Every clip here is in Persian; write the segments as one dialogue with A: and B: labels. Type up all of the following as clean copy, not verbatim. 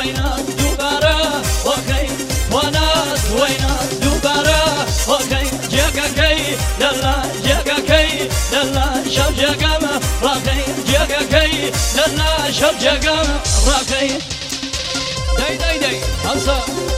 A: وينات دوباره وكي وناس وينات دوباره وكي جاكا كي للا جاكا كي للا شب جاكا راكي جاكا كي للا شب جاكا راكي داي داي داي هلسا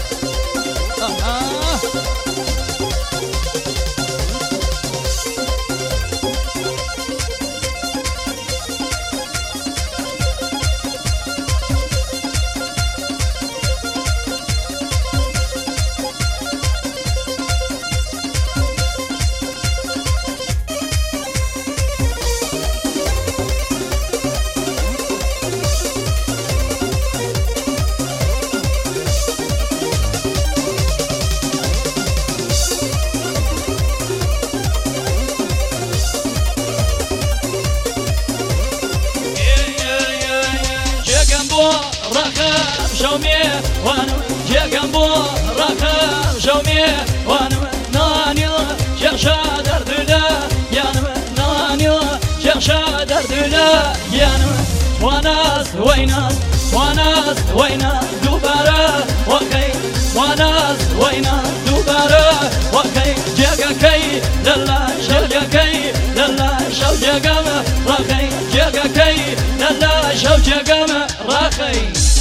A: وانو جاكم بو رخام شومي وانو نانيو شخشا دردلا يانو نانيو شخشا دردلا يانو وناس ويناس وناس ويناس دوباره وكي وناس ويناس دوباره وكي جاكا كي للا شوجا كي للا شوجا قام رخي جاكا كي للا شوجا قام رخي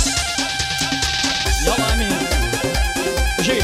A: يلا امين جي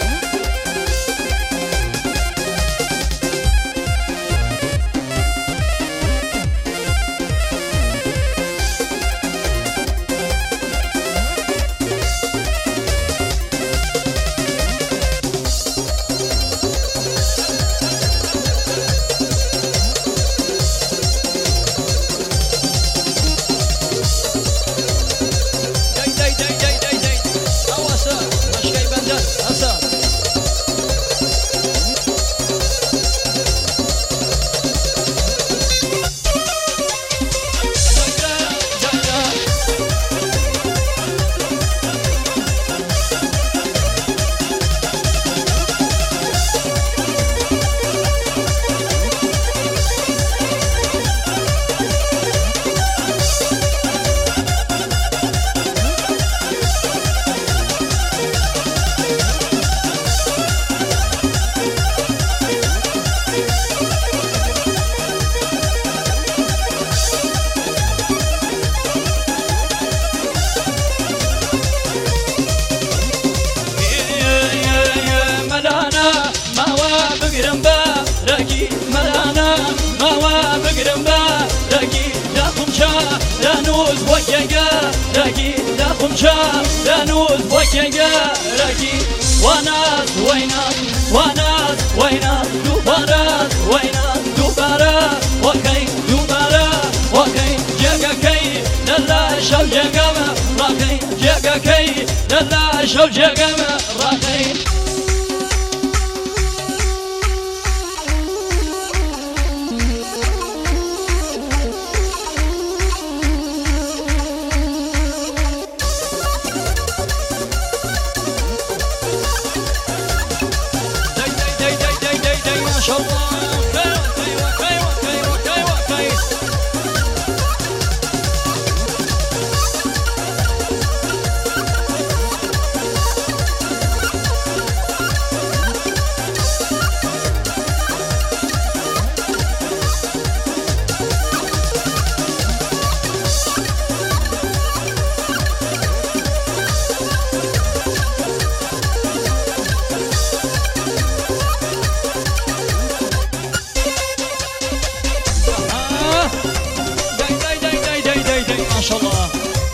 A: دانوز وكيا راكي وناس ويناس وناس ويناس دوبارات ويناس دوبارا وكي دوبارا وكي جاكا كي للا شو جاكا راكي جاكا كي للا شو جاكا راكي ما شاء الله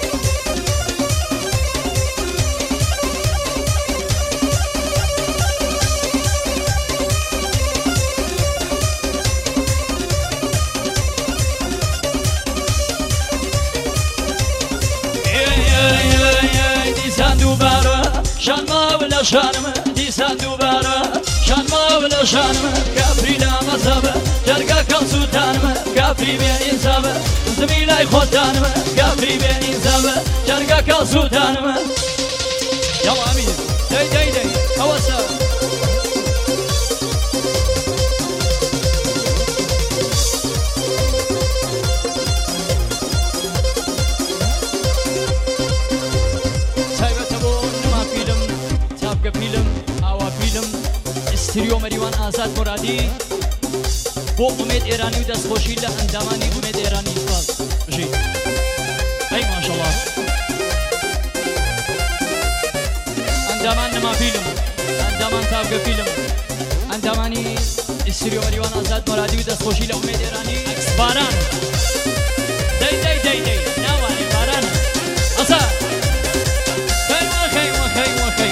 A: ديسان دوباره شان ما ولا شانم ديسان دوباره شان ما ولا شانم كافري لا مذهب جرقا كان سلطانم كافري بين انساب زميلاي خدانم كافري بين انساب جرقا كان سلطانم يلا امين داي داي داي اوسا ئیسریۆ مەریوان ئازاد مورادی بۆ ئومێد ئێرانی و دەستخۆشی لە ئەندامانی ئومێد ئێرانی سپاس بژی ئەی ماشەڵڵا ئەندامان نەما فیلم ئەندامان تاوگە فیلم ئەندامانی ئیسریۆ مەریوان ئازاد مورادی و دەستخۆشی لە ئومێد ئێرانی باران دەی دەی دەی دەی ناوانێ بارانە ئەسا خەی وەخەی وەخەی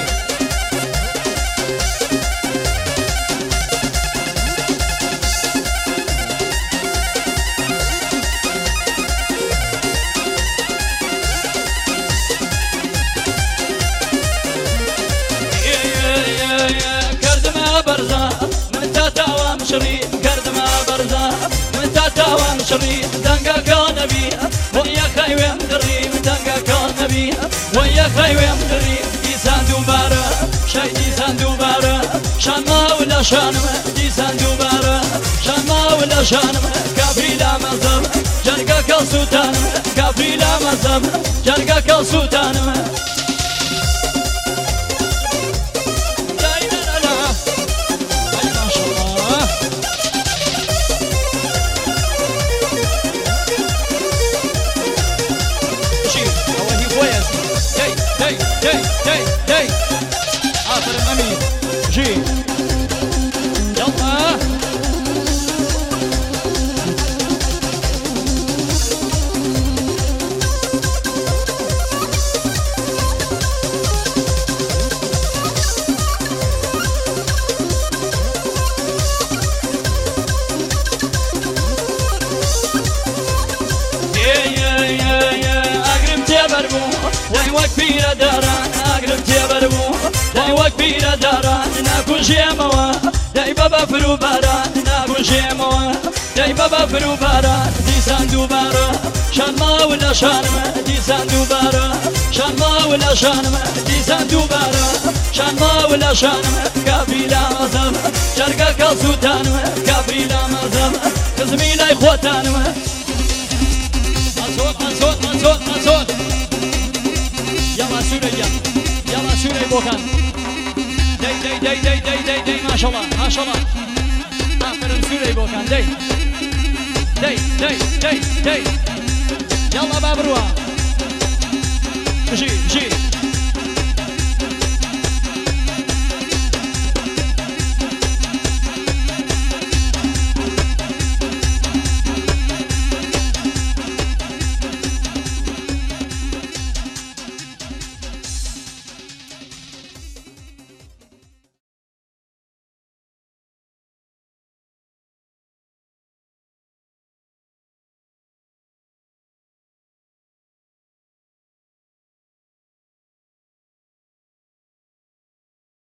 A: كردما برزا من تاتاوان شريف دنقا كان بيها ويا خيوم دريم دنقا كان بيها ويا خيوم دريم ديسان دوبارا شاي ديسان دوبارا شان ما ولا شانم ديسان دوبارا شان ما ولا شانم كابري لا مزم جرقا كالسوتانم كابري لا مزم جرقا كالسوتانم داي آخر أمين جي يلا داي وكبيرة داران أقرب تبربو داي وكبيرة داران ناكو جيموا داي بابا فرو باران ناكو جيموا داي بابا فرو باران ديسان دوبارا شان ما ولا شانم ديسان دوبارا شان ما ولا شانم ديسان دوبارا شان ما ولا شانم كابري لا مزم جرقا كالسوتانم كابري لا مزم كزمي لا إخوتانم أصوت أصوت أصوت أصوت يلا سوريا يلا سوريا بوكان داي داي داي داي داي داي داي ما شاء الله ما شاء الله آخر سوريا بوكان داي داي داي داي داي يلا بابروا بجي بجي